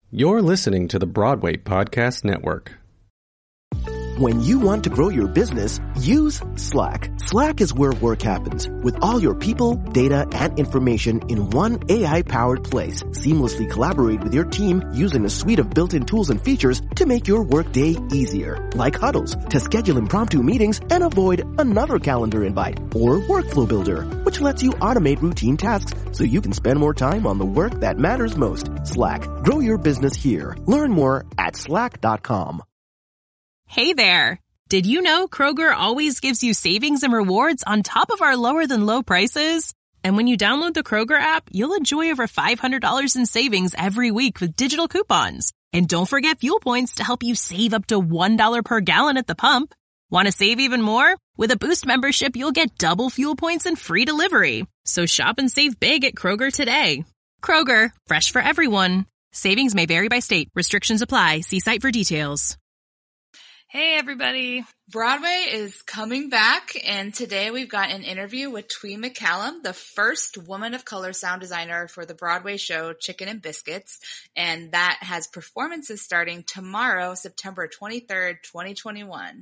You're listening to the Broadway Podcast Network. When you want to grow your business, use Slack. Slack is where work happens, with all your people, data, and information in one AI-powered place. Seamlessly collaborate with your team using a suite of built-in tools and features to make your workday easier, like Huddles, to schedule impromptu meetings and avoid another calendar invite, or Workflow Builder, which lets you automate routine tasks so you can spend more time on the work that matters most. Slack. Grow your business here. Learn more at slack.com. Hey there! Did you know Kroger always gives you savings and rewards on top of our lower-than-low prices? And when you download the Kroger app, you'll enjoy over $500 in savings every week with digital coupons. And don't forget fuel points to help you save up to $1 per gallon at the pump. Want to save even more? With a Boost membership, you'll get double fuel points and free delivery. So shop and save big at Kroger today. Kroger, fresh for everyone. Savings may vary by state. Restrictions apply. See site for details. Hey everybody. Broadway is coming back, and today we've got an interview with Twee McCallum, the first woman of color sound designer for the Broadway show Chicken and Biscuits, and that has performances starting tomorrow, September 23rd, 2021.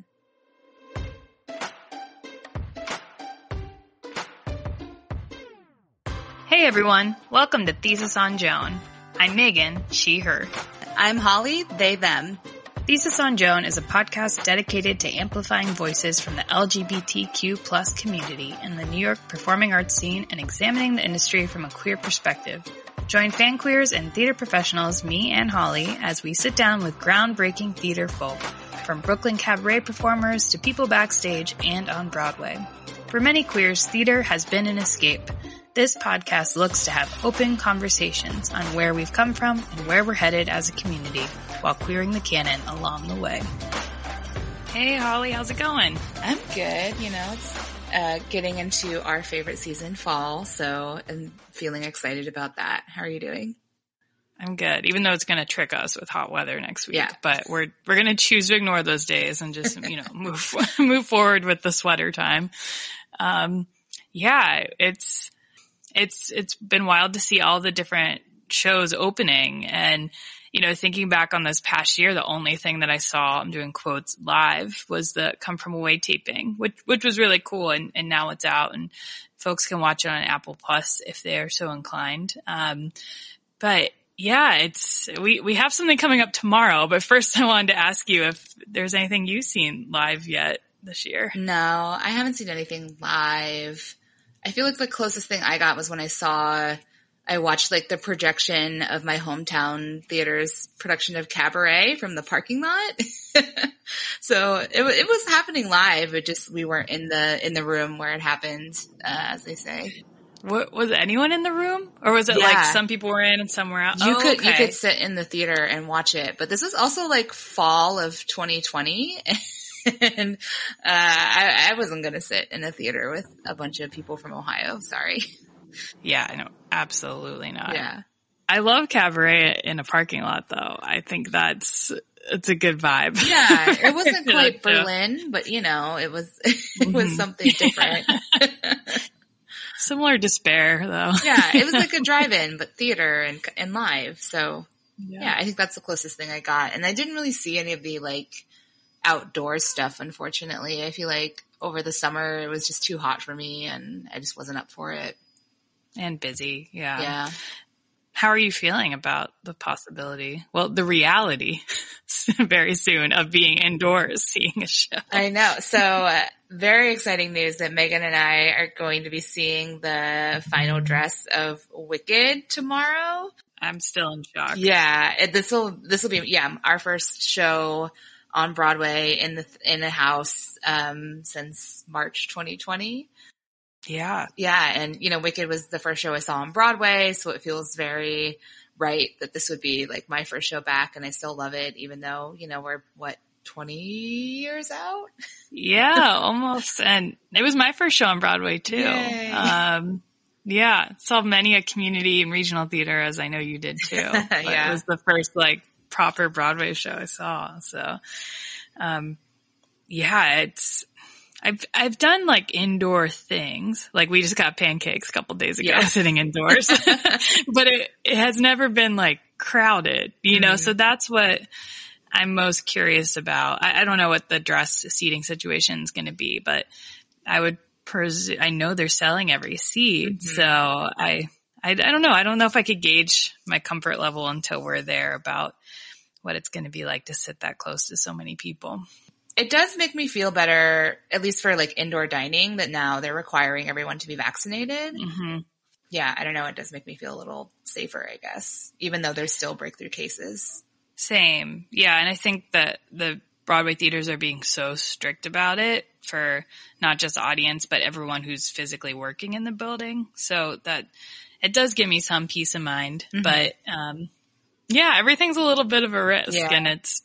Hey everyone, welcome to Thesis on Joan. I'm Megan, she, her. I'm Holly, they, them. Thesis on Joan is a podcast dedicated to amplifying voices from the LGBTQ plus community in the New York performing arts scene and examining the industry from a queer perspective. Join fan queers and theater professionals, me and Holly, as we sit down with groundbreaking theater folk, from Brooklyn cabaret performers to people backstage and on Broadway. For many queers, theater has been an escape. This podcast looks to have open conversations on where we've come from and where we're headed as a community while queering the canon along the way. Hey, Holly, how's it going? I'm good. You know, it's getting into our favorite season, fall, so I'm feeling excited about that. How are you doing? I'm good, even though it's going to trick us with hot weather next week. Yeah. But we're going to choose to ignore those days and just, move forward with the sweater time. It's been wild to see all the different shows opening, and, thinking back on this past year, the only thing that I saw, I'm doing quotes, live was the Come From Away taping, which was really cool. And now it's out and folks can watch it on Apple Plus if they are so inclined. But yeah, we have something coming up tomorrow, but first I wanted to ask you if there's anything you've seen live yet this year. No, I haven't seen anything live. I feel like the closest thing I got was when I watched like the projection of my hometown theater's production of Cabaret from the parking lot. So it was happening live, but just we weren't in the room where it happened, as they say. What, was anyone in the room, or was it like some people were in and some were out? You could sit in the theater and watch it, but this was also like fall of 2020. And I wasn't going to sit in a theater with a bunch of people from Ohio. Sorry. Yeah, I know. Absolutely not. Yeah. I love Cabaret in a parking lot, though. I think it's a good vibe. Yeah, it wasn't quite Berlin, but it was something different. Similar Despair, though. Yeah, it was like a drive-in, but theater and live. So yeah, I think that's the closest thing I got. And I didn't really see any of the like outdoor stuff, unfortunately. I feel like over the summer it was just too hot for me and I just wasn't up for it. And busy. Yeah. Yeah. How are you feeling about the possibility, the reality very soon of being indoors seeing a show? I know. So very exciting news that Megan and I are going to be seeing the final dress of Wicked tomorrow. I'm still in shock. Yeah. This will be, our first show on Broadway in a house, since March 2020. Yeah. Yeah. And, Wicked was the first show I saw on Broadway. So it feels very right that this would be like my first show back. And I still love it, even though, we're 20 years out? Yeah, almost. And it was my first show on Broadway too. Yeah. Saw many a community and regional theater, as I know you did too. Yeah. It was the first proper Broadway show I saw. So, I've done indoor things. We just got pancakes a couple days ago sitting indoors, but it has never been crowded, you know? So that's what I'm most curious about. I don't know what the dress seating situation is going to be, but I would I know they're selling every seat. So I don't know. I don't know if I could gauge my comfort level until we're there about what it's going to be like to sit that close to so many people. It does make me feel better, at least for like indoor dining, that now they're requiring everyone to be vaccinated. Yeah, I don't know. It does make me feel a little safer, I guess, even though there's still breakthrough cases. Same. Yeah. And I think that the Broadway theaters are being so strict about it for not just audience, but everyone who's physically working in the building. So that it does give me some peace of mind. But yeah, everything's a little bit of a risk. And it's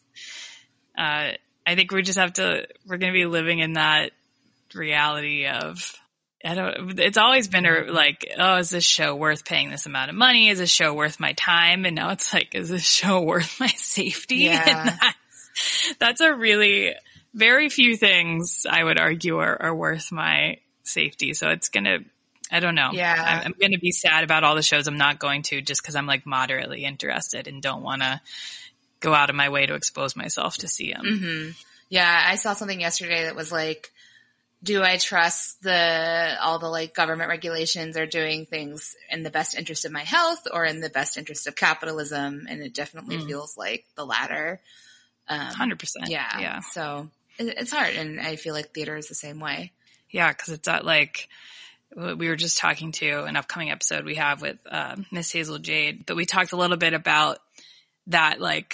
I think we're going to be living in that reality of, it's always been like, oh, is this show worth paying this amount of money? Is this show worth my time? And now it's like, is this show worth my safety? Yeah. And that's a really, very few things I would argue are worth my safety. So it's going to, I don't know. Yeah. I'm going to be sad about all the shows I'm not going to just because I'm like moderately interested and don't want to go out of my way to expose myself to see them. Yeah. I saw something yesterday that was like, do I trust all the like government regulations are doing things in the best interest of my health or in the best interest of capitalism? And it definitely feels like the latter. 100%. Yeah. So it's hard. And I feel like theater is the same way. Yeah. Cause it's not like we were just talking to an upcoming episode we have with Miss Hazel Jade, but we talked a little bit about that like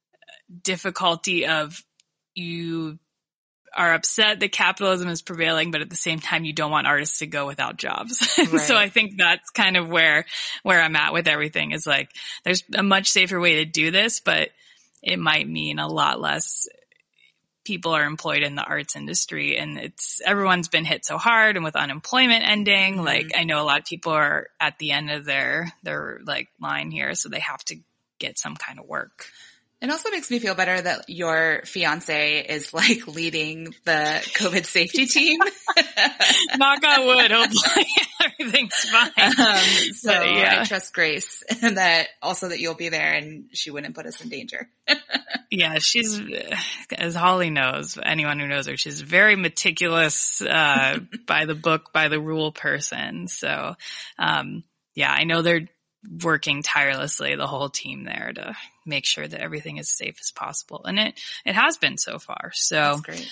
difficulty of you are upset that capitalism is prevailing, but at the same time, you don't want artists to go without jobs. Right. So I think that's kind of where I'm at with everything is like, there's a much safer way to do this, but it might mean a lot less people are employed in the arts industry. And everyone's been hit so hard, and with unemployment ending, like I know a lot of people are at the end of their like line here. So they have to get some kind of work. It also makes me feel better that your fiance is like leading the COVID safety team. Knock on wood, hopefully everything's fine. So yeah. I trust Grace and that you'll be there and she wouldn't put us in danger. Yeah, she's, as Holly knows, anyone who knows her, she's very meticulous, by the book, by the rule person. So, yeah, I know they're working tirelessly, the whole team there, to make sure that everything is safe as possible. And it has been so far. So, that's great.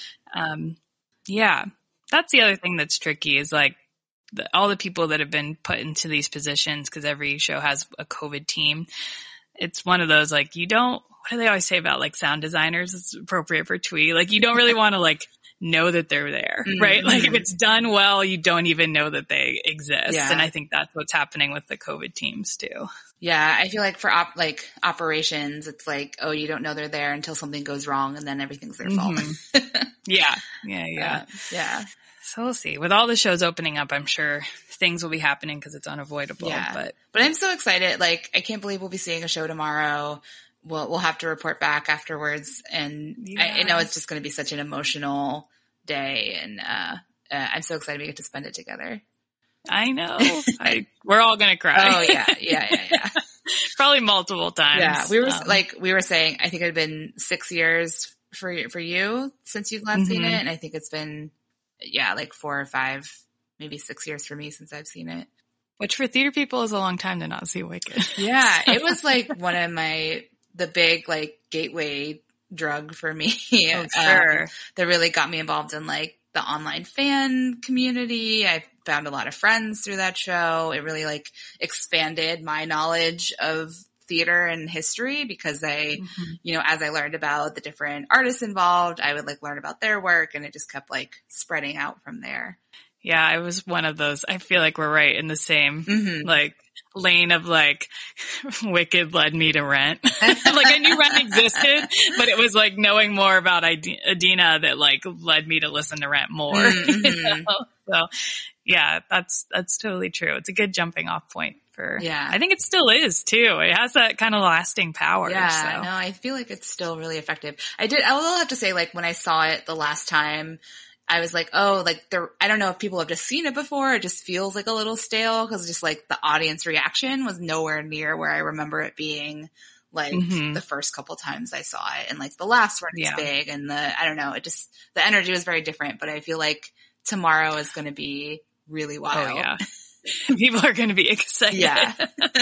Yeah, that's the other thing that's tricky is like all the people that have been put into these positions, because every show has a COVID team. It's one of those, like, what do they always say about like sound designers? It's appropriate for Twee. Like, you don't really want to like know that they're there, right? Like if it's done well, you don't even know that they exist. Yeah. And I think that's what's happening with the COVID teams too. Yeah. I feel like for operations, it's like, oh, you don't know they're there until something goes wrong and then everything's their fault. Yeah. Yeah. So we'll see. With all the shows opening up, I'm sure things will be happening because it's unavoidable. Yeah. But I'm so excited. Like, I can't believe we'll be seeing a show tomorrow. We'll have to report back afterwards. And yes. I know it's just going to be such an emotional day. And I'm so excited we get to spend it together. I know. We're all going to cry. Oh, yeah. Probably multiple times. Yeah. We were saying, I think it had been 6 years for you since you've last seen it. And I think it's been, like 4 or 5, maybe 6 years for me since I've seen it. Which for theater people is a long time to not see Wicked. Yeah. It was like one of the big like gateway drug for me. Oh, sure. That really got me involved in like the online fan community. I found a lot of friends through that show. It really like expanded my knowledge of theater and history because as I learned about the different artists involved, I would like learn about their work, and it just kept like spreading out from there. Yeah, I was one of those. I feel like we're right in the same like lane of like Wicked led me to Rent. Like I knew Rent existed, but it was like knowing more about Idina that like led me to listen to Rent more. You know? So yeah, that's totally true. It's a good jumping off point for, I think it still is too. It has that kind of lasting power. Yeah, so. No, I feel like it's still really effective. I will have to say, like when I saw it the last time, I was like, oh, like I don't know if people have just seen it before. It just feels like a little stale because just like the audience reaction was nowhere near where I remember it being like the first couple times I saw it. And like the last one is big and I don't know, the energy was very different, but I feel like tomorrow is going to be really wild. Oh yeah. People are going to be excited. Yeah.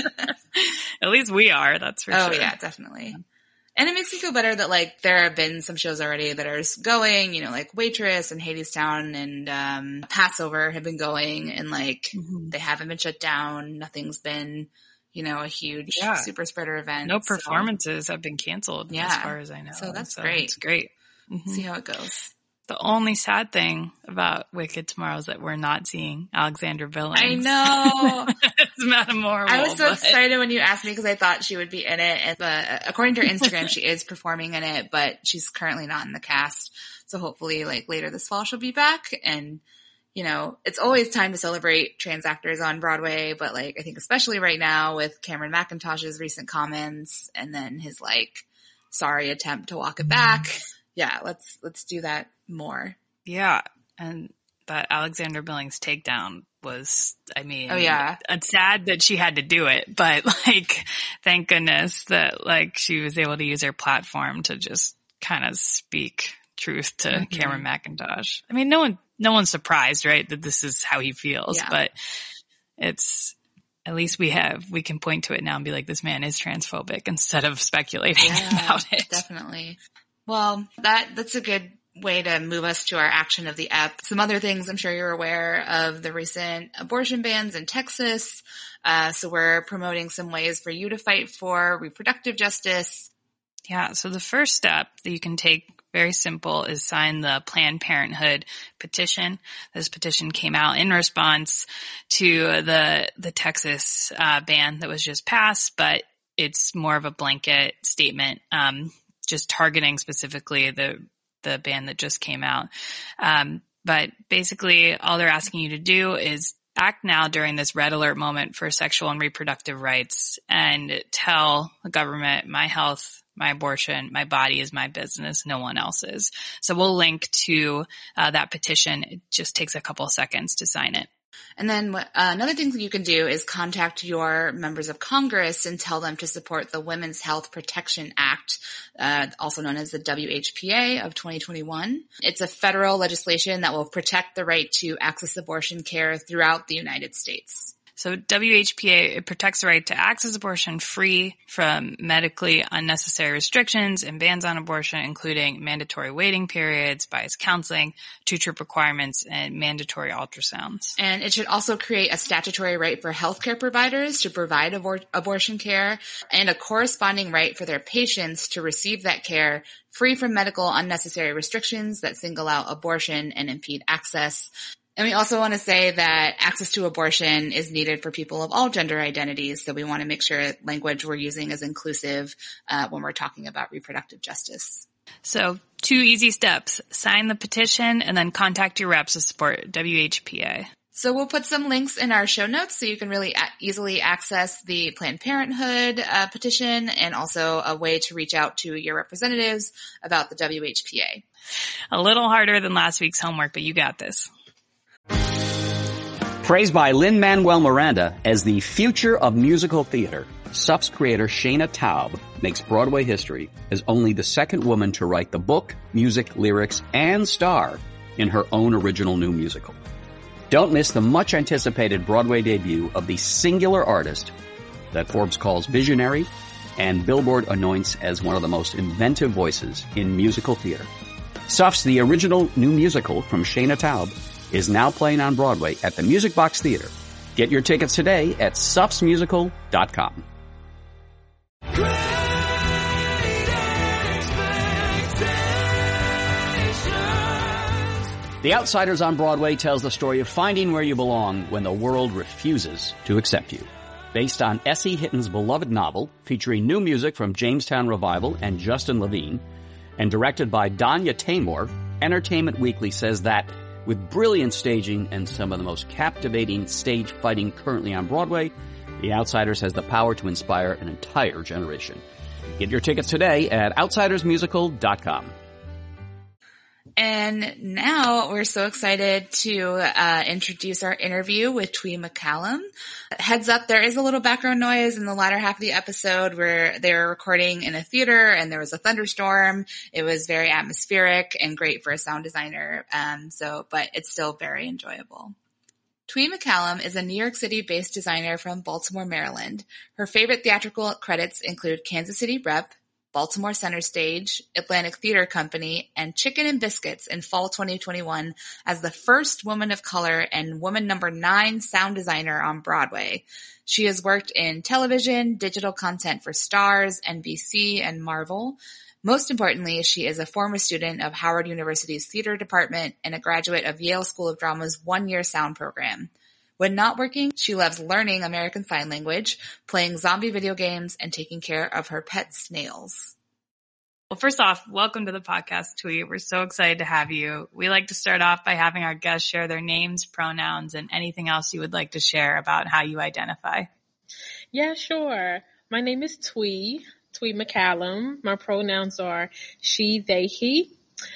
At least we are. That's for sure. Oh yeah, definitely. And it makes me feel better that like there have been some shows already that are going, you know, like Waitress and Hadestown and Passover have been going and like they haven't been shut down. Nothing's been, you know, a huge super spreader event. No performances have been canceled as far as I know. So that's great. It's great. See how it goes. The only sad thing about Wicked tomorrow is that we're not seeing Alexandra Billings. I know. It's Madame Marvel. I was so excited when you asked me because I thought she would be in it. And according to her Instagram, she is performing in it, but she's currently not in the cast. So hopefully like later this fall she'll be back. And, you know, it's always time to celebrate trans actors on Broadway. But like, I think especially right now with Cameron McIntosh's recent comments and then his like sorry attempt to walk it back. Yeah, let's do that more. Yeah, and that Alexandra Billings takedown was, I mean, it's sad that she had to do it, but like, thank goodness that like she was able to use her platform to just kind of speak truth to Cameron McIntosh. I mean, no one's surprised, right, that this is how he feels, but it's, at least we can point to it now and be like, this man is transphobic instead of speculating about it. Definitely. Well, that's a good way to move us to our action of the ep. Some other things I'm sure you're aware of the recent abortion bans in Texas. So we're promoting some ways for you to fight for reproductive justice. Yeah. So the first step that you can take, very simple, is sign the Planned Parenthood petition. This petition came out in response to the Texas ban that was just passed, but it's more of a blanket statement, just targeting specifically the ban that just came out. But basically all they're asking you to do is act now during this red alert moment for sexual and reproductive rights and tell the government, my health, my abortion, my body is my business, no one else's. So we'll link to that petition. It just takes a couple of seconds to sign it. And then another thing that you can do is contact your members of Congress and tell them to support the Women's Health Protection Act, also known as the WHPA of 2021. It's a federal legislation that will protect the right to access abortion care throughout the United States. So WHPA, it protects the right to access abortion free from medically unnecessary restrictions and bans on abortion, including mandatory waiting periods, biased counseling, two-trip requirements, and mandatory ultrasounds. And it should also create a statutory right for healthcare providers to provide abortion care and a corresponding right for their patients to receive that care free from medical unnecessary restrictions that single out abortion and impede access. And we also want to say that access to abortion is needed for people of all gender identities. So we want to make sure language we're using is inclusive when we're talking about reproductive justice. So 2 easy steps. Sign the petition and then contact your reps to support WHPA. So we'll put some links in our show notes so you can really easily access the Planned Parenthood petition and also a way to reach out to your representatives about the WHPA. A little harder than last week's homework, but you got this. Praised by Lin-Manuel Miranda as the future of musical theater, SUF's creator Shayna Taub makes Broadway history as only the second woman to write the book, music, lyrics, and star in her own original new musical. Don't miss the much-anticipated Broadway debut of the singular artist that Forbes calls visionary and Billboard anoints as one of the most inventive voices in musical theater. SUF's The Original New Musical from Shayna Taub is now playing on Broadway at the Music Box Theater. Get your tickets today at sufsmusical.com. The Outsiders on Broadway tells the story of finding where you belong when the world refuses to accept you. Based on S.E. Hitton's beloved novel, featuring new music from Jamestown Revival and Justin Levine, and directed by Danya Taymor, Entertainment Weekly says that with brilliant staging and some of the most captivating stage fighting currently on Broadway, The Outsiders has the power to inspire an entire generation. Get your tickets today at outsidersmusical.com. And now we're so excited to introduce our interview with Twee McCallum. Heads up, there is a little background noise in the latter half of the episode where they were recording in a theater and there was a thunderstorm. It was very atmospheric and great for a sound designer. But it's still very enjoyable. Twee McCallum is a New York City-based designer from Baltimore, Maryland. Her favorite theatrical credits include Kansas City Rep, Baltimore Center Stage, Atlantic Theater Company, and Chicken and Biscuits in fall 2021 as the first woman of color and woman number 9 sound designer on Broadway. She has worked in television, digital content for Starz, NBC, and Marvel. Most importantly, she is a former student of Howard University's theater department and a graduate of Yale School of Drama's one-year sound program. When not working, she loves learning American Sign Language, playing zombie video games, and taking care of her pet snails. Well, first off, welcome to the podcast, Twee. We're so excited to have you. We like to start off by having our guests share their names, pronouns, and anything else you would like to share about how you identify. Yeah, sure. My name is Twee McCallum. My pronouns are she, they, he.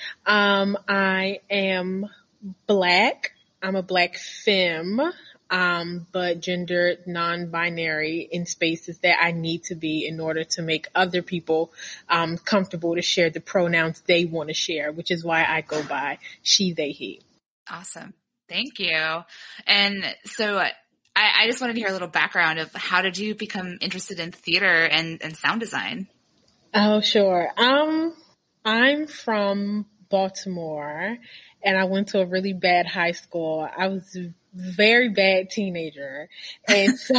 I am Black. I'm a Black femme. But gendered non-binary in spaces that I need to be in order to make other people comfortable to share the pronouns they want to share, which is why I go by she, they, he. Awesome. Thank you. And so I just wanted to hear a little background of how did you become interested in theater and sound design? Oh, sure. I'm from Baltimore and I went to a really bad high school. I was very bad teenager. And so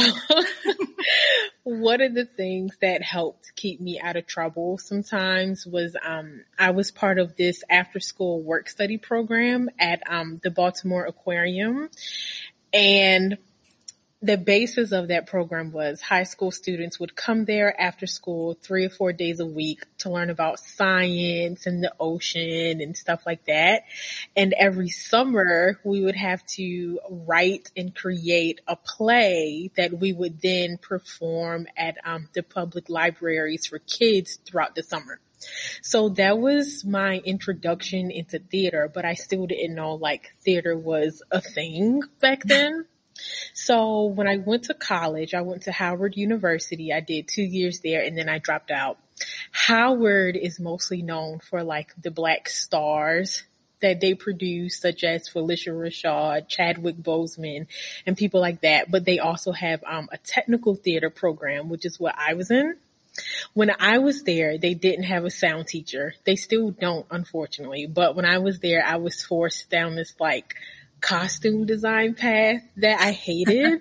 one of the things that helped keep me out of trouble sometimes was I was part of this after school work study program at the Baltimore Aquarium. And the basis of that program was high school students would come there after school 3 or 4 days a week to learn about science and the ocean and stuff like that. And every summer we would have to write and create a play that we would then perform at the public libraries for kids throughout the summer. So that was my introduction into theater, but I still didn't know like theater was a thing back then. So when I went to college, I went to Howard University. I did 2 years there and then I dropped out. Howard is mostly known for like the Black stars that they produce, such as Phylicia Rashad, Chadwick Boseman, and people like that. But they also have a technical theater program, which is what I was in. When I was there, they didn't have a sound teacher. They still don't, unfortunately. But when I was there, I was forced down this like costume design path that I hated.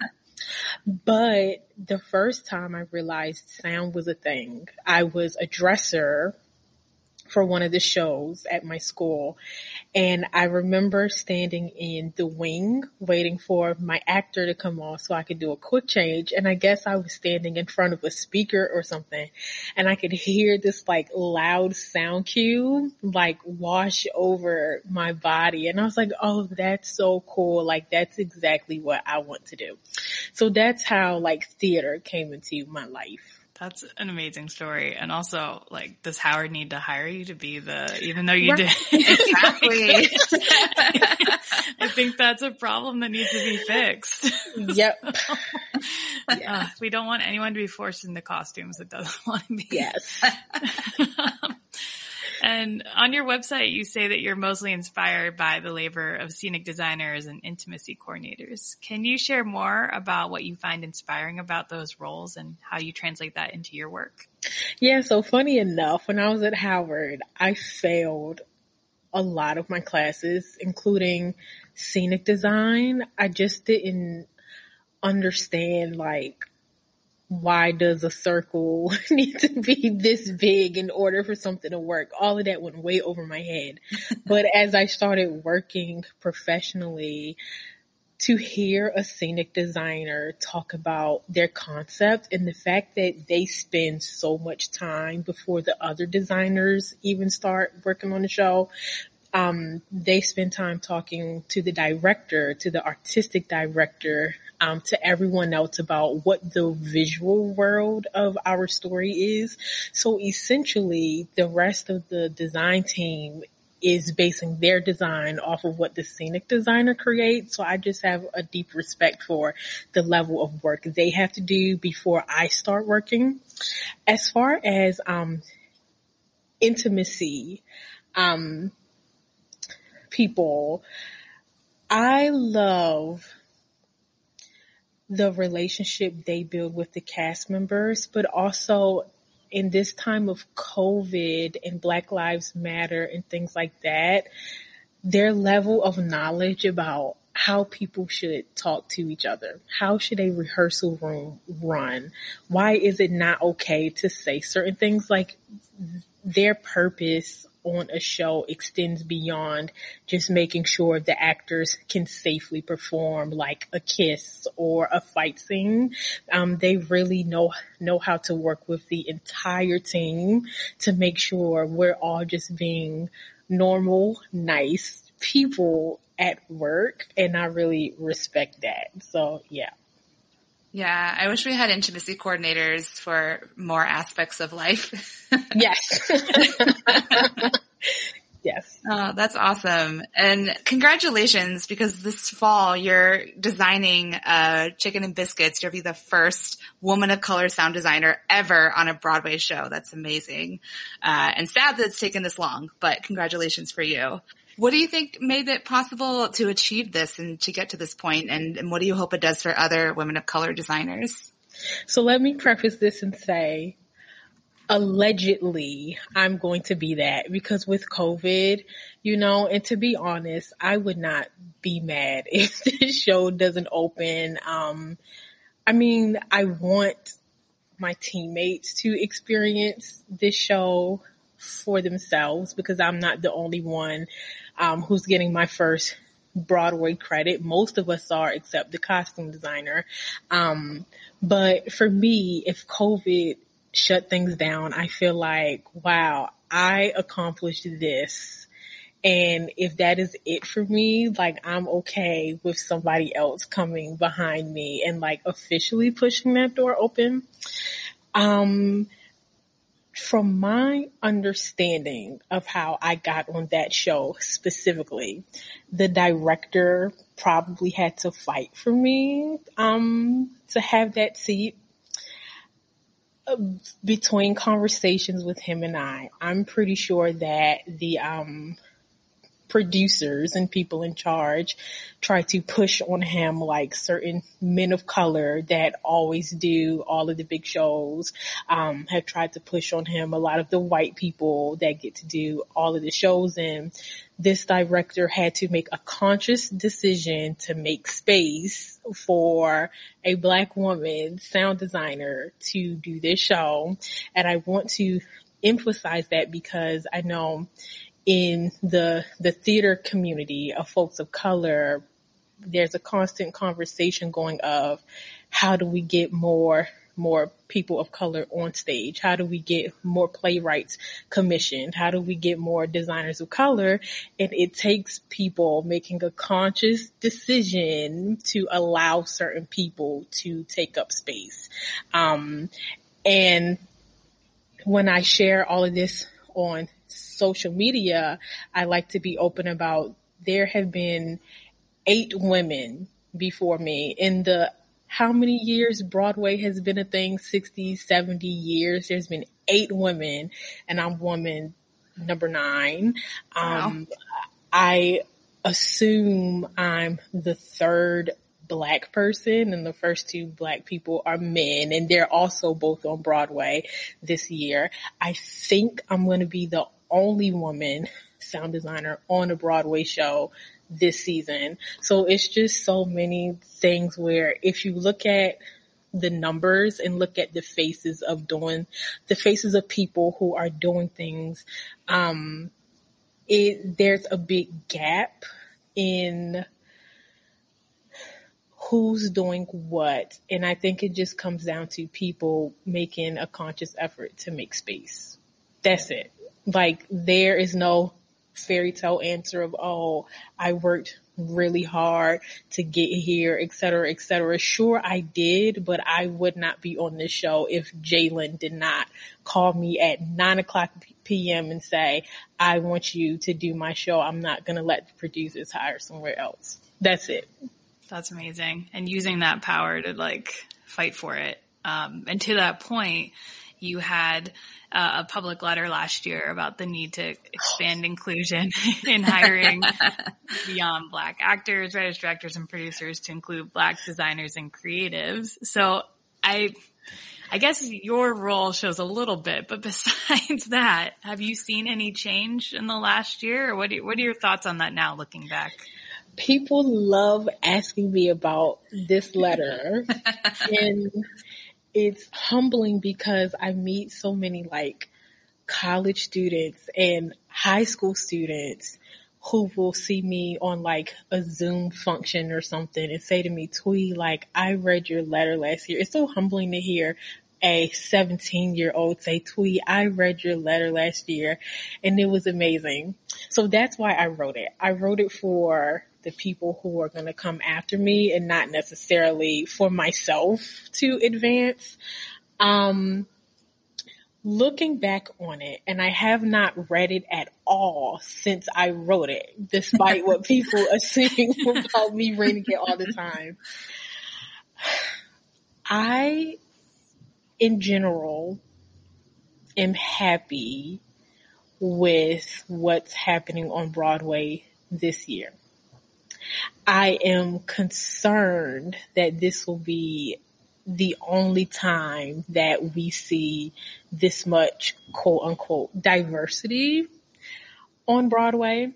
But the first time I realized sound was a thing, I was a dresser for one of the shows at my school. And I remember standing in the wing waiting for my actor to come on so I could do a quick change. And I guess I was standing in front of a speaker or something and I could hear this like loud sound cue like wash over my body. And I was like, oh, that's so cool. Like that's exactly what I want to do. So that's how like theater came into my life. That's an amazing story. And also, like, does Howard need to hire you to be even though you did? Exactly. I think that's a problem that needs to be fixed. Yep. So, yeah. We don't want anyone to be forced into costumes that doesn't want to be. Yes. And on your website, you say that you're mostly inspired by the labor of scenic designers and intimacy coordinators. Can you share more about what you find inspiring about those roles and how you translate that into your work? Yeah, so funny enough, when I was at Howard, I failed a lot of my classes, including scenic design. I just didn't understand, like, why does a circle need to be this big in order for something to work? All of that went way over my head. But as I started working professionally, to hear a scenic designer talk about their concept and the fact that they spend so much time before the other designers even start working on the show, they spend time talking to the director, to the artistic director, to everyone else about what the visual world of our story is. So essentially, the rest of the design team is basing their design off of what the scenic designer creates. So I just have a deep respect for the level of work they have to do before I start working. As far as intimacy, people, I love the relationship they build with the cast members, but also in this time of COVID and Black Lives Matter and things like that, their level of knowledge about how people should talk to each other. How should a rehearsal room run? Why is it not okay to say certain things? Like, their purpose on a show extends beyond just making sure the actors can safely perform like a kiss or a fight scene. They really know how to work with the entire team to make sure we're all just being normal, nice people at work. And I really respect that. So yeah. Yeah, I wish we had intimacy coordinators for more aspects of life. Yes. Yes. Oh, that's awesome. And congratulations, because this fall you're designing Chicken and Biscuits. You'll be the first woman of color sound designer ever on a Broadway show. That's amazing. And sad that it's taken this long, but congratulations for you. What do you think made it possible to achieve this and to get to this point? And what do you hope it does for other women of color designers? So let me preface this and say, allegedly, I'm going to be that, because with COVID, and to be honest, I would not be mad if this show doesn't open. I want my teammates to experience this show for themselves, because I'm not the only one who's getting my first Broadway credit. Most of us are, except the costume designer. But for me, if COVID shut things down, I feel like, wow, I accomplished this. And if that is it for me, like, I'm okay with somebody else coming behind me and like officially pushing that door open. From my understanding of how I got on that show specifically, the director probably had to fight for me to have that seat. Between conversations with him and I'm pretty sure that the producers and people in charge try to push on him like certain men of color that always do all of the big shows, have tried to push on him a lot of the white people that get to do all of the shows. And this director had to make a conscious decision to make space for a Black woman sound designer to do this show. And I want to emphasize that because I know in the theater community of folks of color, there's a constant conversation going of how do we get more people of color on stage? How do we get more playwrights commissioned? How do we get more designers of color? And it takes people making a conscious decision to allow certain people to take up space. And when I share all of this on social media, I like to be open about there have been 8 women before me in the how many years Broadway has been a thing, 60, 70 years. There's been 8 women and I'm woman number 9. Wow. I assume I'm the 3rd Black person and the first 2 Black people are men, and they're also both on Broadway this year. I think I'm going to be the only woman sound designer on a Broadway show this season. So it's just so many things where if you look at the numbers and look at the faces of people who are doing things, there's a big gap in who's doing what. And I think it just comes down to people making a conscious effort to make space. That's it. Like, there is no fairy tale answer of, oh, I worked really hard to get here, et cetera, et cetera. Sure, I did, but I would not be on this show if Jalen did not call me at 9:00 p.m. and say, I want you to do my show. I'm not going to let the producers hire somewhere else. That's it. That's amazing. And using that power to like fight for it. And to that point, you had a public letter last year about the need to expand inclusion in hiring beyond Black actors, writers, directors, and producers to include Black designers and creatives. So I guess your role shows a little bit, but besides that, have you seen any change in the last year? Or what are your thoughts on that now looking back? People love asking me about this letter and it's humbling because I meet so many like college students and high school students who will see me on like a Zoom function or something and say to me, Twee, like I read your letter last year. It's so humbling to hear a 17-year-old say, Twee, I read your letter last year and it was amazing. So that's why I wrote it. I wrote it for the people who are going to come after me and not necessarily for myself to advance. Looking back on it, and I have not read it at all since I wrote it, despite what people assume about me reading it all the time. I, in general, am happy with what's happening on Broadway this year. I am concerned that this will be the only time that we see this much quote unquote diversity on Broadway.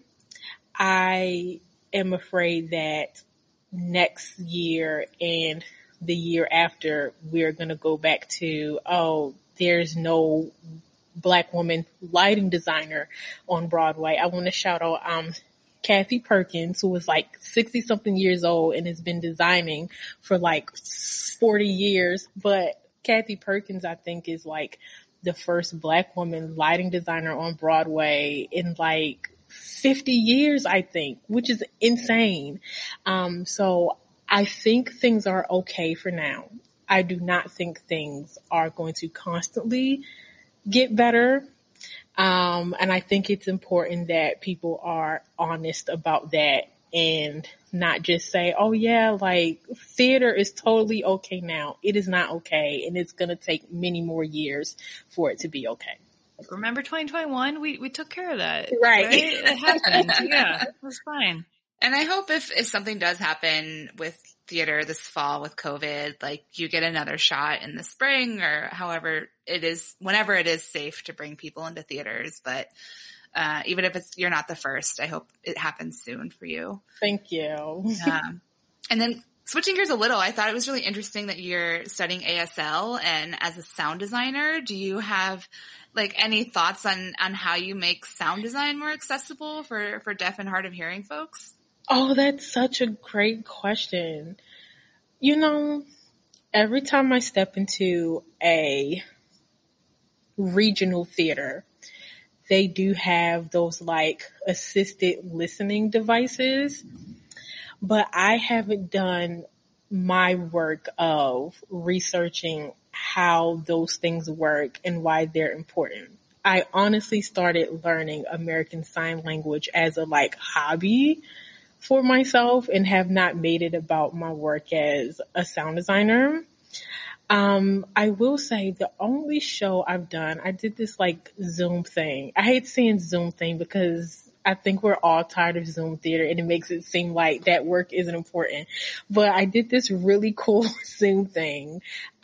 I am afraid that next year and the year after we're going to go back to, oh, there's no Black woman lighting designer on Broadway. I want to shout out, Kathy Perkins, who was like 60 something years old and has been designing for like 40 years. But Kathy Perkins, I think, is like the first Black woman lighting designer on Broadway in like 50 years, I think, which is insane. So I think things are okay for now. I do not think things are going to constantly get better. And I think it's important that people are honest about that and not just say, oh yeah, like theater is totally okay now. It is not okay. And it's going to take many more years for it to be okay. Remember 2021? We took care of that. Right? It happened. Yeah, it was fine. And I hope if something does happen with theater this fall with COVID, like you get another shot in the spring or however it is, whenever it is safe to bring people into theaters. But even if you're not the first, I hope it happens soon for you. Thank you. And then switching gears a little, I thought it was really interesting that you're studying ASL, and as a sound designer, do you have like any thoughts on how you make sound design more accessible for deaf and hard of hearing folks? Oh, that's such a great question. You know, every time I step into a regional theater, they do have those like assisted listening devices, but I haven't done my work of researching how those things work and why they're important. I honestly started learning American Sign Language as a like hobby for myself and have not made it about my work as a sound designer. I will say the only show I've done, I did this like Zoom thing. I hate saying Zoom thing because I think we're all tired of Zoom theater and it makes it seem like that work isn't important. But I did this really cool Zoom thing,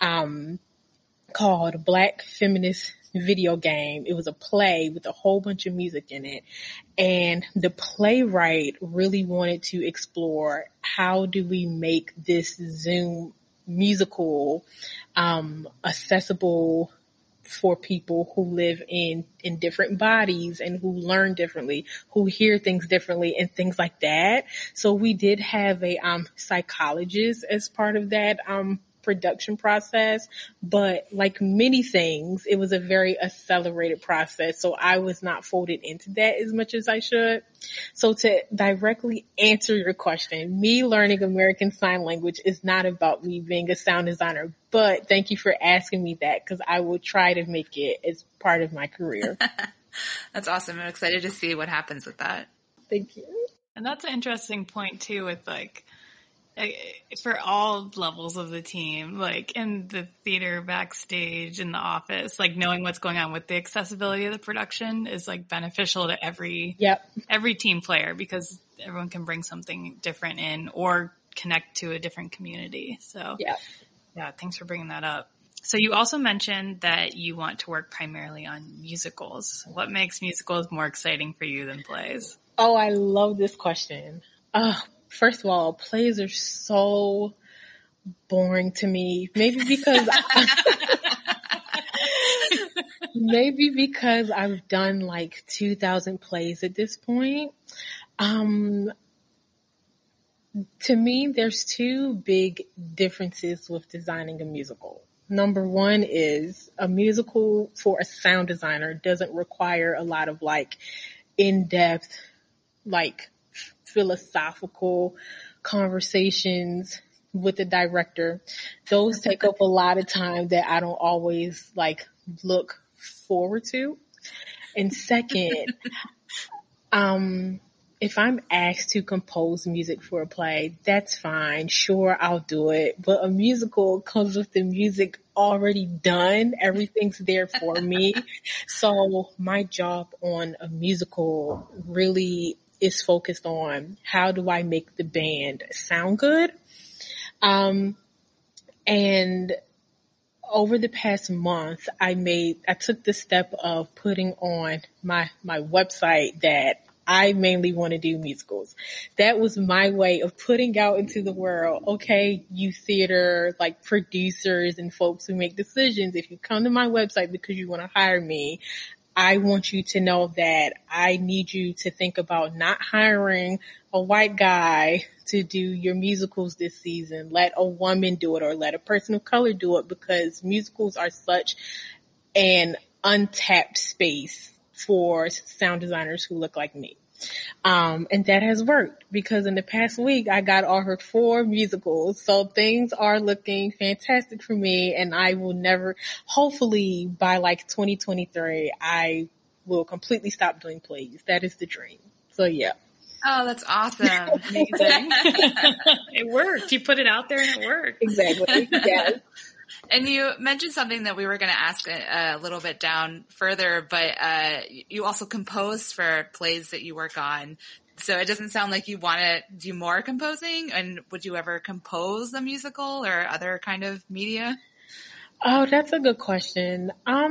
called Black Feminist Video Game. It was a play with a whole bunch of music in it. And the playwright really wanted to explore how do we make this Zoom musical accessible for people who live in different bodies and who learn differently, who hear things differently and things like that. So we did have a psychologist as part of that production process, but like many things, it was a very accelerated process. So I was not folded into that as much as I should. So to directly answer your question, me learning American Sign Language is not about me being a sound designer, but thank you for asking me that, because I will try to make it as part of my career. That's awesome. I'm excited to see what happens with that. Thank you. And that's an interesting point too, with like, for all levels of the team, like in the theater, backstage, in the office, like knowing what's going on with the accessibility of the production is like beneficial to every team player, because everyone can bring something different in or connect to a different community. So yeah, thanks for bringing that up. So you also mentioned that you want to work primarily on musicals. What makes musicals more exciting for you than plays? Oh, I love this question. First of all, plays are so boring to me. Maybe because I've done like 2,000 plays at this point. To me, there's two big differences with designing a musical. Number one is a musical for a sound designer doesn't require a lot of like in-depth, like philosophical conversations with the director. Those take up a lot of time that I don't always like look forward to. And second, if I'm asked to compose music for a play, that's fine. Sure, I'll do it. But a musical comes with the music already done. Everything's there for me. So my job on a musical really is focused on how do I make the band sound good. And over the past month, I took the step of putting on my website that I mainly want to do musicals. That was my way of putting out into the world, okay, you theater, like producers and folks who make decisions, if you come to my website because you want to hire me, I want you to know that I need you to think about not hiring a white guy to do your musicals this season. Let a woman do it, or let a person of color do it, because musicals are such an untapped space for sound designers who look like me. And that has worked, because in the past week I got offered 4 musicals. So things are looking fantastic for me, and I will hopefully by like 2023, I will completely stop doing plays. That is the dream. So yeah. Oh, that's awesome. Amazing. It worked. You put it out there and it worked. Exactly. Yes. And you mentioned something that we were going to ask a little bit down further, but you also compose for plays that you work on. So it doesn't sound like you want to do more composing. And would you ever compose a musical or other kind of media? Oh, that's a good question.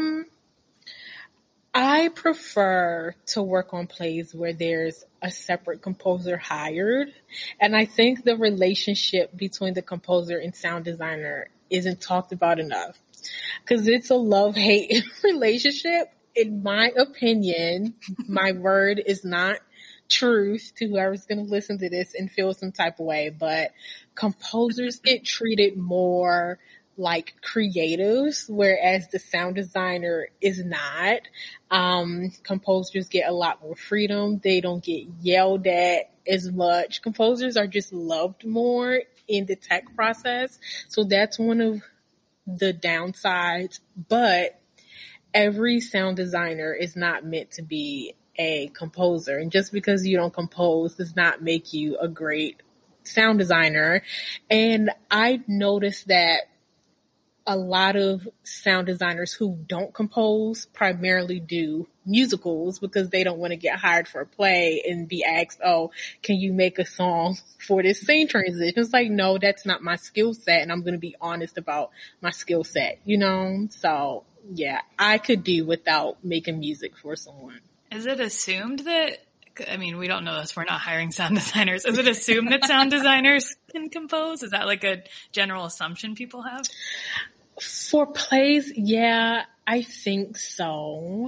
I prefer to work on plays where there's a separate composer hired. And I think the relationship between the composer and sound designer isn't talked about enough, because it's a love-hate relationship. In my opinion, my word is not truth to whoever's going to listen to this and feel some type of way, but composers get treated more like creatives, whereas the sound designer is not. Composers get a lot more freedom. They don't get yelled at as much. Composers are just loved more in the tech process. So that's one of the downsides, but every sound designer is not meant to be a composer. And just because you don't compose does not make you a great sound designer. And I noticed that a lot of sound designers who don't compose primarily do musicals because they don't want to get hired for a play and be asked, oh, can you make a song for this scene transition? It's like, no, that's not my skill set, and I'm going to be honest about my skill set, you know? So yeah, I could do without making music for someone. Is it assumed that, I mean, we don't know this, we're not hiring sound designers. Is it assumed that sound designers can compose? Is that like a general assumption people have? For plays, yeah, I think so.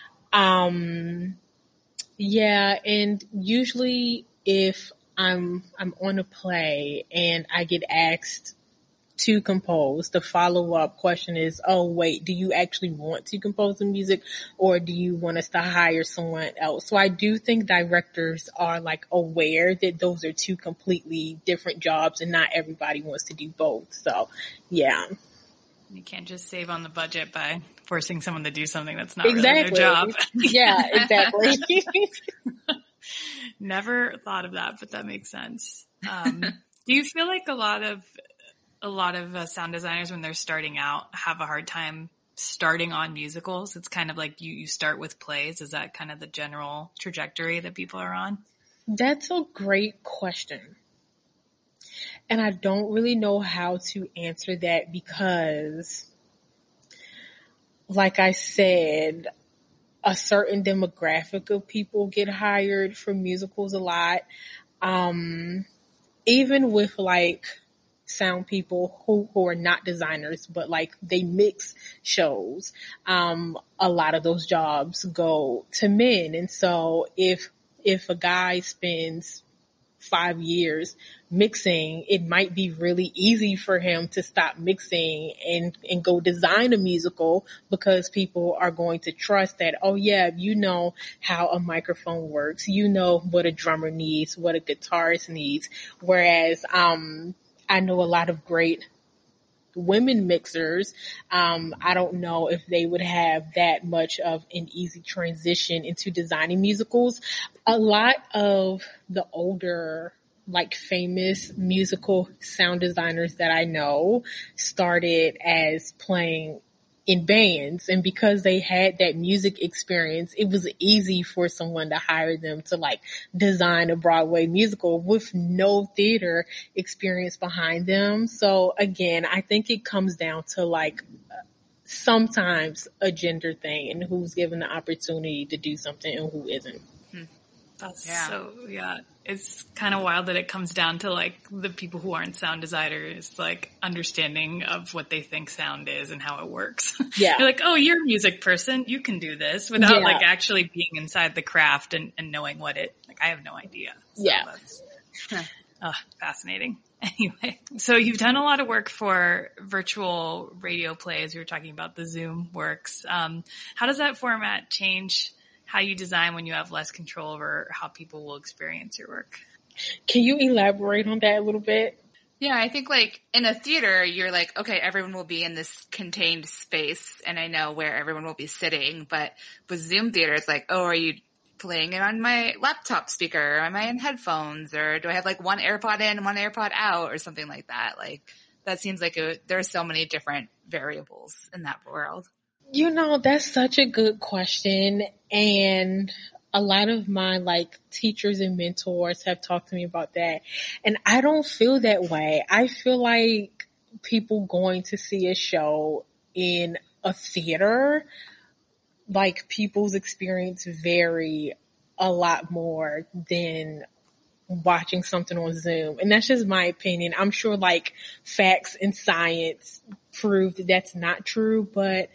Yeah, and usually if I'm on a play and I get asked to compose. The follow-up question is, oh wait, do you actually want to compose the music, or do you want us to hire someone else? So I do think directors are like aware that those are two completely different jobs and not everybody wants to do both. So yeah. You can't just save on the budget by forcing someone to do something that's not really their job. Yeah, exactly. Never thought of that, but that makes sense. Do you feel like a lot of sound designers, when they're starting out, have a hard time starting on musicals? It's kind of like you start with plays. Is that kind of the general trajectory that people are on? That's a great question. And I don't really know how to answer that because, like I said, a certain demographic of people get hired for musicals a lot. Even with like sound people who are not designers, but like they mix shows, a lot of those jobs go to men. And so if a guy spends 5 years mixing, it might be really easy for him to stop mixing and go design a musical, because people are going to trust that, oh yeah, you know how a microphone works, you know what a drummer needs, what a guitarist needs. Whereas I know a lot of great women mixers. I don't know if they would have that much of an easy transition into designing musicals. A lot of the older, like famous musical sound designers that I know started as playing in bands, and because they had that music experience, it was easy for someone to hire them to like design a Broadway musical with no theater experience behind them. So again, I think it comes down to like sometimes a gender thing and who's given the opportunity to do something and who isn't. It's kind of wild that it comes down to like the people who aren't sound designers, like understanding of what they think sound is and how it works. Yeah. You're like, oh, you're a music person, you can do this, without like actually being inside the craft and knowing what it, like I have no idea. So that's fascinating. Anyway, so you've done a lot of work for virtual radio plays. We were talking about the Zoom works. How does that format change how you design when you have less control over how people will experience your work? Can you elaborate on that a little bit? Yeah, I think like in a theater, you're like, okay, everyone will be in this contained space and I know where everyone will be sitting. But with Zoom theater, it's like, oh, are you playing it on my laptop speaker? Or am I in headphones? Or do I have like one AirPod in and one AirPod out or something like that? Like that seems like there are so many different variables in that world. You know, that's such a good question. And a lot of my like teachers and mentors have talked to me about that. And I don't feel that way. I feel like people going to see a show in a theater, like people's experience vary a lot more than watching something on Zoom. And that's just my opinion. I'm sure like facts and science prove that that's not true, but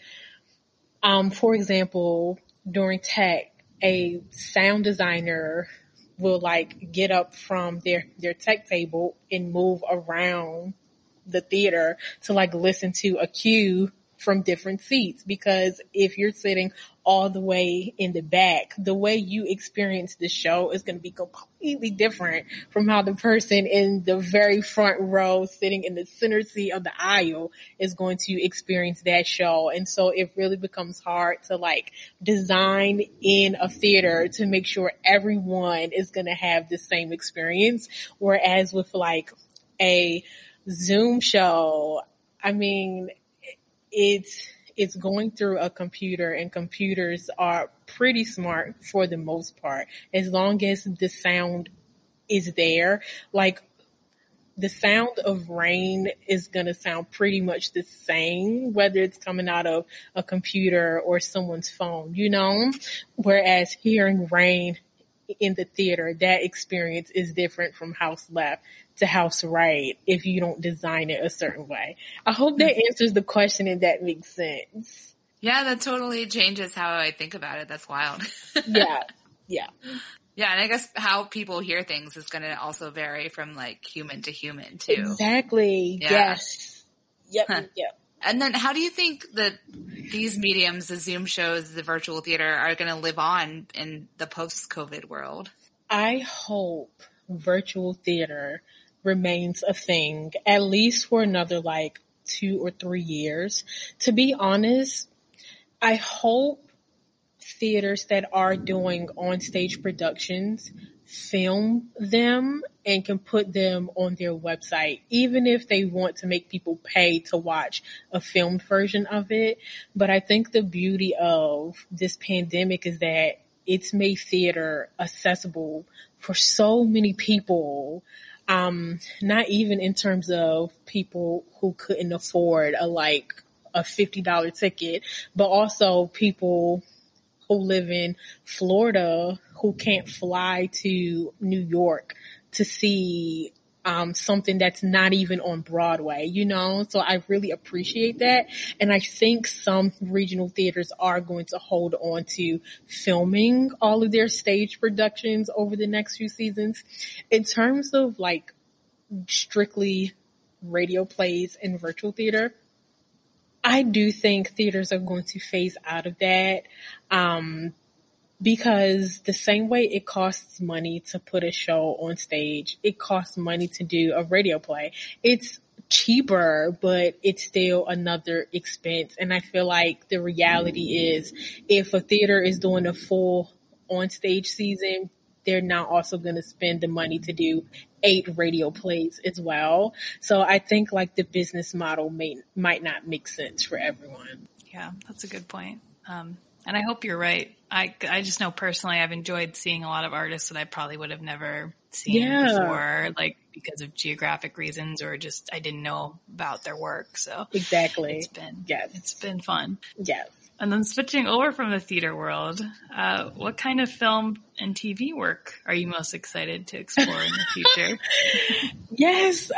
for example, during tech, a sound designer will like get up from their tech table and move around the theater to like listen to a cue from different seats, because if you're sitting all the way in the back, the way you experience the show is going to be completely different from how the person in the very front row sitting in the center seat of the aisle is going to experience that show. And so it really becomes hard to like design in a theater to make sure everyone is going to have the same experience. Whereas with like a Zoom show, I mean, it's going through a computer, and computers are pretty smart for the most part. As long as the sound is there, like the sound of rain is going to sound pretty much the same, whether it's coming out of a computer or someone's phone, you know? Whereas hearing rain in the theater, that experience is different from house left to house right if you don't design it a certain way. I hope that answers the question and that makes sense. Yeah, that totally changes how I think about it. That's wild. Yeah. Yeah, and I guess how people hear things is going to also vary from like human to human too. Exactly. Yeah. Yep. And then how do you think that these mediums, the Zoom shows, the virtual theater, are going to live on in the post-COVID world? I hope virtual theater remains a thing, at least for another 2 or 3 years. To be honest, I hope theaters that are doing on-stage productions film them and can put them on their website, even if they want to make people pay to watch a filmed version of it. But I think the beauty of this pandemic is that it's made theater accessible for so many people. Not even in terms of people who couldn't afford a $50 ticket, but also people who live in Florida who can't fly to New York to see something that's not even on Broadway, So I really appreciate that. And I think some regional theaters are going to hold on to filming all of their stage productions over the next few seasons. In terms of strictly radio plays and virtual theater, I do think theaters are going to phase out of that, because the same way it costs money to put a show on stage, it costs money to do a radio play. It's cheaper, but it's still another expense. And I feel like the reality is if a theater is doing a full on stage season, they're now also going to spend the money to do 8 radio plays as well. So I think the business model might not make sense for everyone. Yeah, that's a good point. And I hope you're right. I just know personally I've enjoyed seeing a lot of artists that I probably would have never seen before, because of geographic reasons or just I didn't know about their work. So exactly, it's been fun. Yes. And then switching over from the theater world, what kind of film and TV work are you most excited to explore in the future? Yes.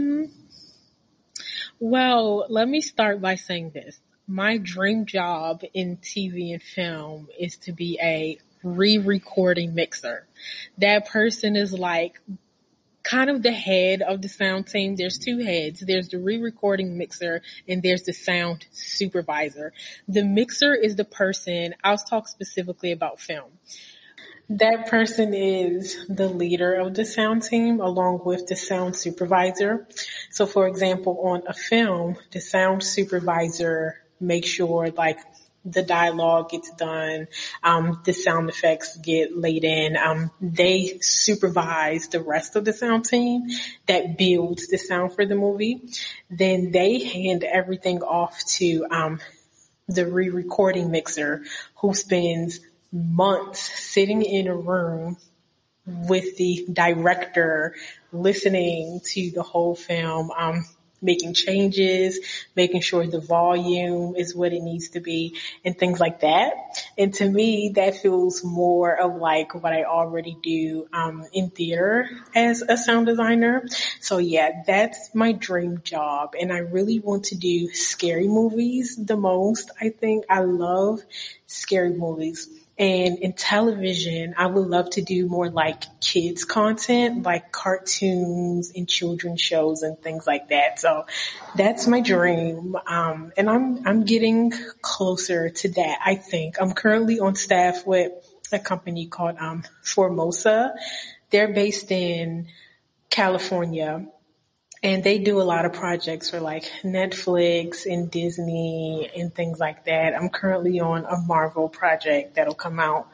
Well, let me start by saying this. My dream job in TV and film is to be a re-recording mixer. That person is kind of the head of the sound team. There's 2 heads. There's the re-recording mixer and there's the sound supervisor. The mixer is the person, I'll talk specifically about film. That person is the leader of the sound team along with the sound supervisor. So for example, on a film, the sound supervisor makes sure the dialogue gets done, the sound effects get laid in. They supervise the rest of the sound team that builds the sound for the movie. Then they hand everything off to the re-recording mixer, who spends months sitting in a room with the director, listening to the whole film, making changes, making sure the volume is what it needs to be and things like that. And to me, that feels more of what I already do in theater as a sound designer. So yeah, that's my dream job. And I really want to do scary movies the most. I think I love scary movies. And in television, I would love to do more kids content, cartoons and children's shows and things like that. So that's my dream. And I'm getting closer to that, I think. I'm currently on staff with a company called Formosa. They're based in California. And they do a lot of projects for Netflix and Disney and things like that. I'm currently on a Marvel project that'll come out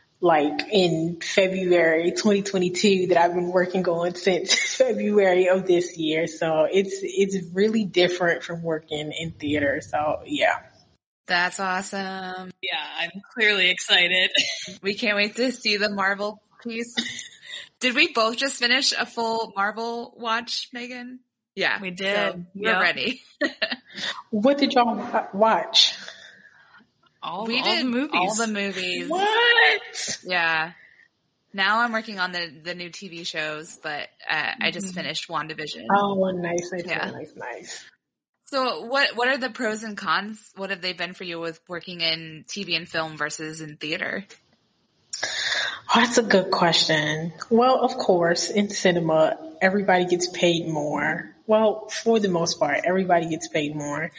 in February 2022 that I've been working on since February of this year. So it's really different from working in theater. So yeah. That's awesome. Yeah, I'm clearly excited. We can't wait to see the Marvel piece. Did we both just finish a full Marvel watch, Megan? Yeah. We did. So we're ready. What did y'all watch? All the movies. All the movies. What? Yeah. Now I'm working on the new TV shows, but I just finished WandaVision. Oh, nice. Yeah. Nice. So what are the pros and cons? What have they been for you with working in TV and film versus in theater? Oh, that's a good question. Well, of course, in cinema, everybody gets paid more. Well, for the most part, everybody gets paid more.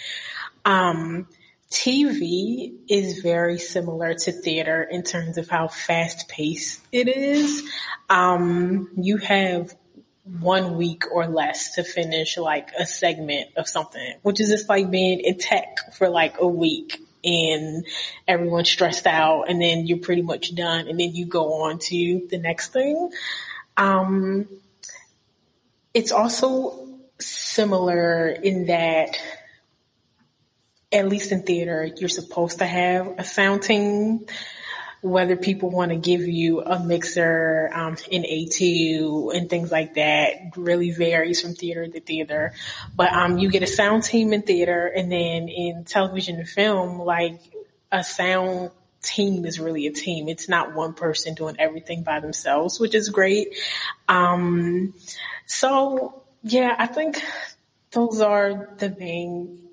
TV is very similar to theater in terms of how fast paced it is. You have 1 week or less to finish like a segment of something, which is just like being in tech for like a week and everyone's stressed out and then you're pretty much done and then you go on to the next thing. It's also similar in that, at least in theater, you're supposed to have a sound team. Whether people want to give you a mixer, an A2 and things like that really varies from theater to theater. But, you get a sound team in theater, and then in television and film, like a sound team is really a team. It's not one person doing everything by themselves, which is great. So yeah, I think those are the main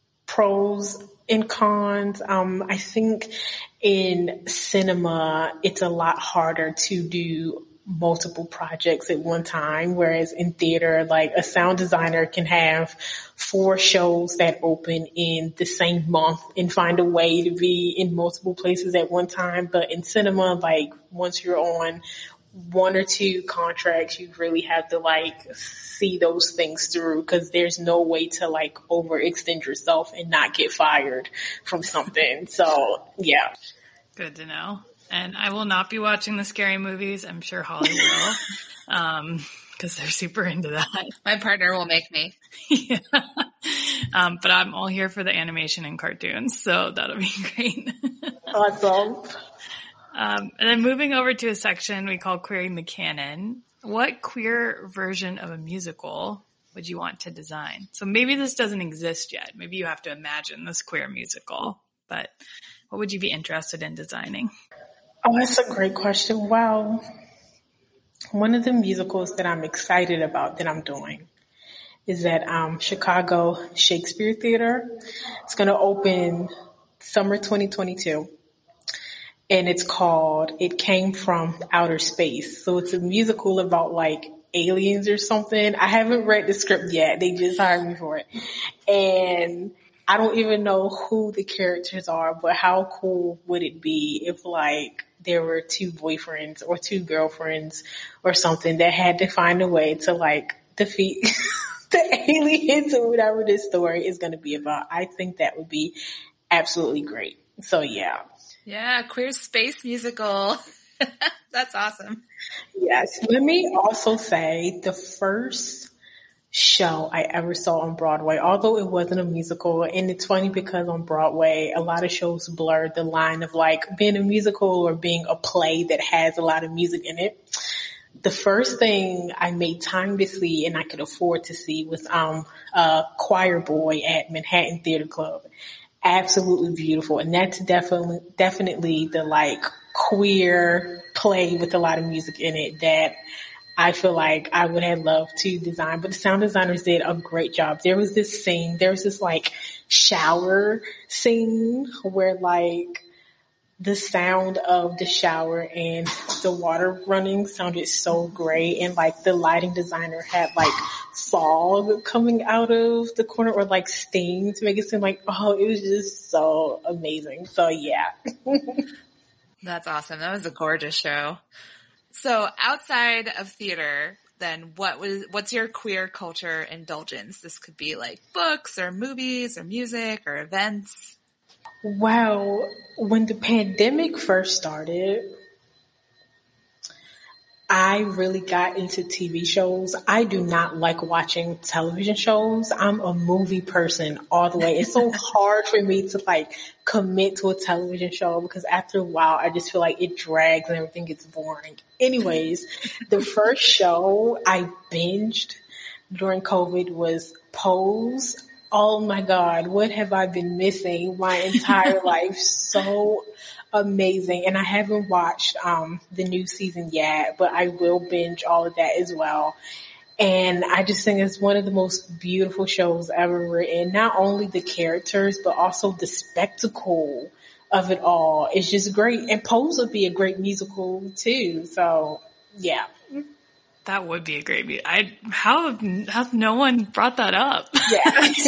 pros and cons. I think in cinema, it's a lot harder to do multiple projects at one time, whereas in theater, like a sound designer can have 4 shows that open in the same month and find a way to be in multiple places at one time. But in cinema, like once you're on 1 or 2 contracts, you really have to like see those things through, because there's no way to like overextend yourself and not get fired from something. So yeah. Good to know. And I will not be watching the scary movies. I'm sure Holly will, because they're super into that. My partner will make me. Yeah. But I'm all here for the animation and cartoons, so that'll be great. Awesome. And then moving over to a section we call Queering the Canon. What queer version of a musical would you want to design? So maybe this doesn't exist yet. Maybe you have to imagine this queer musical, but what would you be interested in designing? Oh, that's a great question. Wow. One of the musicals that I'm excited about that I'm doing is at Chicago Shakespeare Theater. It's going to open summer 2022. And it's called It Came from Outer Space. So it's a musical about like aliens or something. I haven't read the script yet. They just hired me for it. And I don't even know who the characters are, but how cool would it be if like there were 2 boyfriends or 2 girlfriends or something that had to find a way to like defeat the aliens or whatever this story is going to be about. I think that would be absolutely great. So yeah. Yeah, queer space musical. That's awesome. Yes. Let me also say the first show I ever saw on Broadway, although it wasn't a musical, and it's funny because on Broadway, a lot of shows blur the line of like being a musical or being a play that has a lot of music in it. The first thing I made time to see and I could afford to see was Choir Boy at Manhattan Theater Club. Absolutely beautiful. And that's definitely the like queer play with a lot of music in it that I feel like I would have loved to design, but the sound designers did a great job. There was this like shower scene where like the sound of the shower and the water running sounded so great. And like the lighting designer had like fog coming out of the corner or like steam to make it seem like, oh, it was just so amazing. So yeah. That's awesome. That was a gorgeous show. So outside of theater, then what's your queer culture indulgence? This could be like books or movies or music or events. Well, when the pandemic first started, I really got into TV shows. I do not like watching television shows. I'm a movie person all the way. It's so hard for me to like commit to a television show because after a while I just feel like it drags and everything gets boring. Anyways, the first show I binged during COVID was Pose. Oh my God, what have I been missing my entire life? So amazing. And I haven't watched the new season yet, but I will binge all of that as well. And I just think it's one of the most beautiful shows ever written. Not only the characters, but also the spectacle of it all is just great. And Pose would be a great musical too. So yeah. That would be a great musical. How has no one brought that up? Yeah.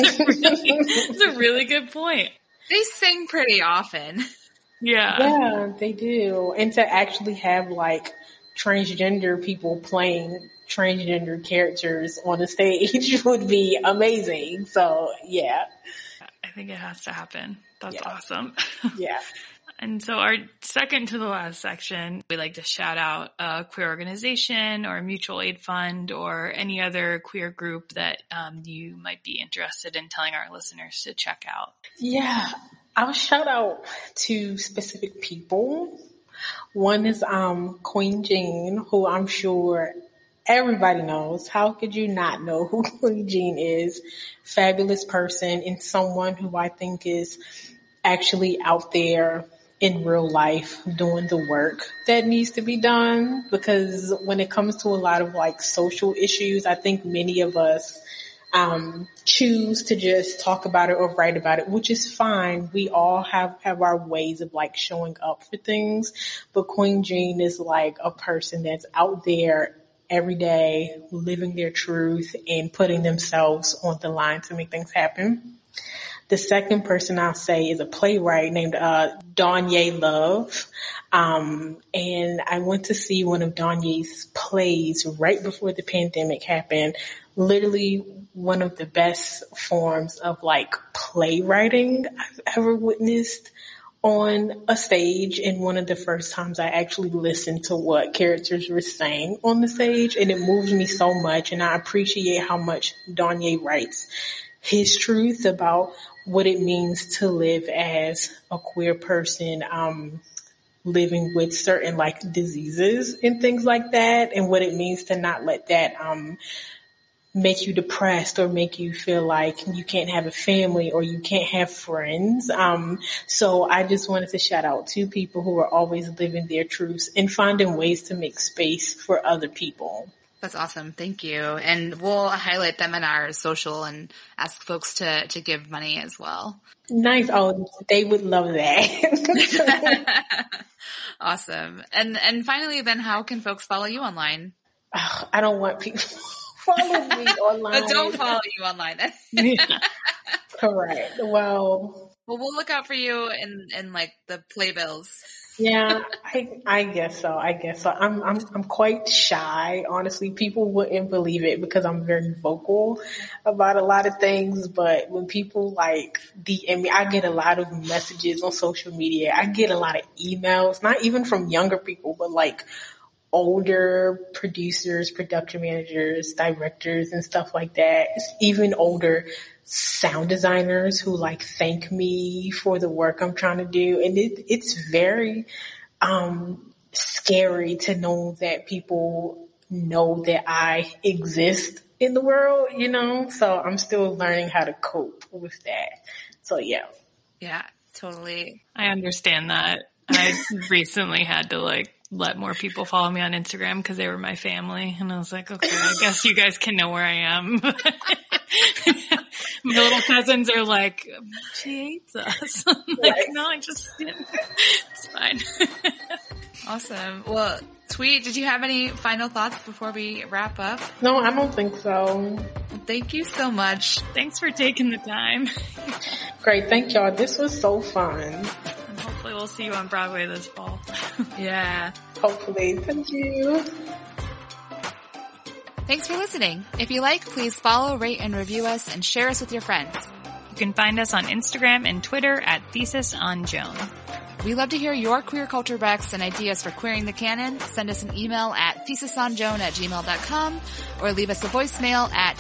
It's a really good point. They sing pretty often. Yeah, they do. And to actually have like transgender people playing transgender characters on the stage would be amazing. So yeah. I think it has to happen. That's awesome. Yeah. And so our second to the last section, we like to shout out a queer organization or a mutual aid fund or any other queer group that you might be interested in telling our listeners to check out. Yeah. I'll shout out to specific people. One is Queen Jean, who I'm sure everybody knows. How could you not know who Queen Jean is? Fabulous person and someone who I think is actually out there in real life doing the work that needs to be done. Because when it comes to a lot of like social issues, I think many of us choose to just talk about it or write about it, which is fine. We all have our ways of like showing up for things. But Queen Jean is like a person that's out there every day, living their truth and putting themselves on the line to make things happen. The second person I'll say is a playwright named Danye Love. And I went to see one of Danye's plays right before the pandemic happened. Literally one of the best forms of like playwriting I've ever witnessed on a stage, and one of the first times I actually listened to what characters were saying on the stage, and it moved me so much. And I appreciate how much Danye writes his truth about what it means to live as a queer person, living with certain like diseases and things like that, and what it means to not let that make you depressed or make you feel like you can't have a family or you can't have friends. So I just wanted to shout out to people who are always living their truths and finding ways to make space for other people. That's awesome. Thank you. And we'll highlight them in our social and ask folks to give money as well. Nice. Oh, they would love that. Awesome. And finally, then how can folks follow you online? Oh, I don't want people follow me online. But don't follow you online. Correct. Well, we'll look out for you in like the playbills. Yeah, I guess so. I'm quite shy. Honestly, people wouldn't believe it because I'm very vocal about a lot of things. But when people like DM me, I get a lot of messages on social media. I get a lot of emails, not even from younger people, but like older producers, production managers, directors and stuff like that. Even older sound designers who like thank me for the work I'm trying to do. And it's very scary to know that people know that I exist in the world, you know? So I'm still learning how to cope with that. So yeah. Yeah, totally. I understand that. I recently had to like let more people follow me on Instagram because they were my family. And I was like, okay, I guess you guys can know where I am. My little cousins are like, she hates us. I'm like, no, it's fine. Awesome. Well, Tweet, did you have any final thoughts before we wrap up? No, I don't think so. Thank you so much. Thanks for taking the time. Great. Thank y'all. This was so fun. And hopefully we'll see you on Broadway this fall. Yeah. Hopefully. Thank you. Thanks for listening. If you like, please follow, rate, and review us and share us with your friends. You can find us on Instagram and Twitter at Thesis on Joan. We love to hear your queer culture recs and ideas for queering the canon. Send us an email at thesisonjoan@gmail.com or leave us a voicemail at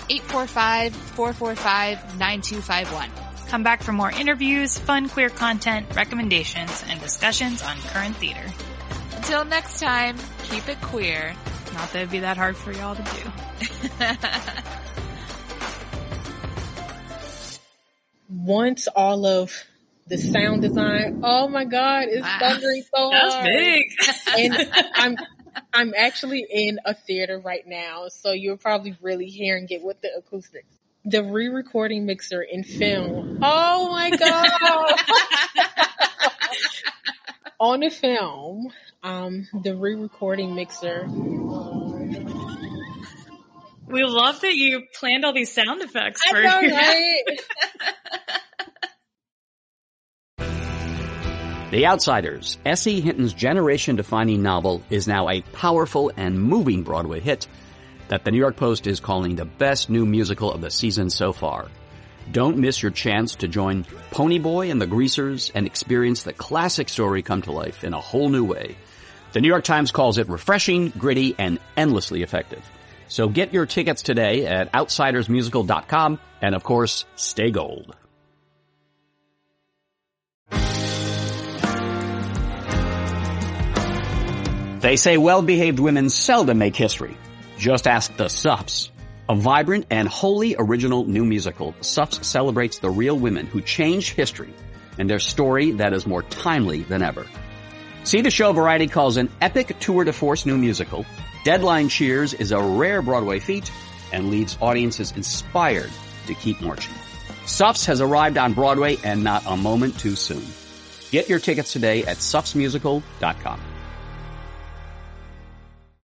845-445-9251. Come back for more interviews, fun queer content, recommendations, and discussions on current theater. Until next time, keep it queer. Not that it'd be that hard for y'all to do. Once all of the sound design, oh my God, it's thundering so hard. That's big. And I'm actually in a theater right now, so you're probably really hearing it with the acoustics. The re-recording mixer in film. Oh my God. On the film, the re-recording mixer. We love that you planned all these sound effects for I know, right? The Outsiders, S.E. Hinton's generation-defining novel, is now a powerful and moving Broadway hit that the New York Post is calling the best new musical of the season so far. Don't miss your chance to join Ponyboy and the Greasers and experience the classic story come to life in a whole new way. The New York Times calls it refreshing, gritty, and endlessly effective. So get your tickets today at outsidersmusical.com, and of course, stay gold. They say well-behaved women seldom make history. Just ask the Suffs. A vibrant and wholly original new musical, Suffs celebrates the real women who changed history and their story that is more timely than ever. See the show Variety calls an epic tour de force new musical. Deadline cheers is a rare Broadway feat and leaves audiences inspired to keep marching. Suffs has arrived on Broadway and not a moment too soon. Get your tickets today at suffsmusical.com.